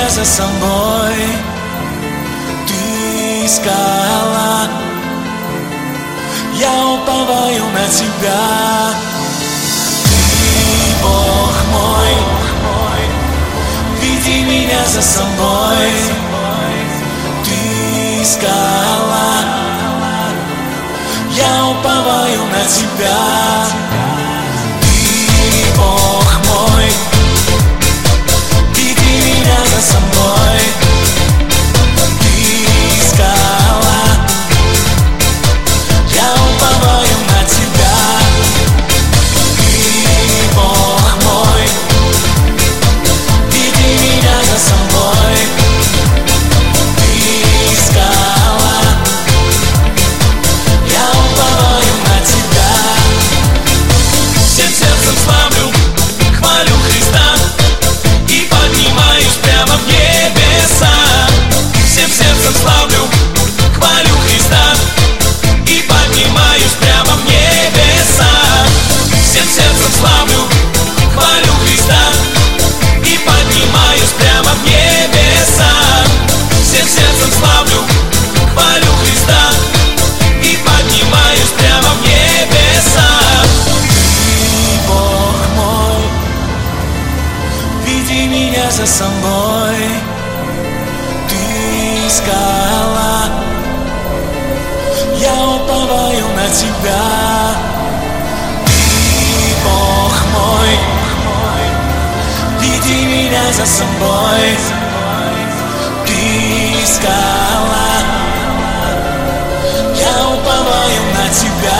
меня за собой. Ты скала, я уповаю на тебя. Ты Бог мой, веди меня за собой. Ты скала, я уповаю на тебя. Ты Бог мой, веди меня за собой. Ты скала, я уповаю на тебя. Ты Бог мой, веди меня за собой. Ты скала, я уповаю на тебя. Всем сердцем славлю, хвалю Христа и поднимаюсь прямо в небеса. Всем сердцем славлю, хвалю Христа и поднимаюсь прямо в небеса. Всем сердцем славлю, хвалю Христа и поднимаюсь прямо в небеса. Всем сердцем славлю, хвалю Христа и поднимаюсь прямо в небеса. Ты Бог мой, веди меня за собой. Ты скала, я уповаю на тебя. Ты Бог мой, веди меня за собой. Ты скала, я уповаю на тебя.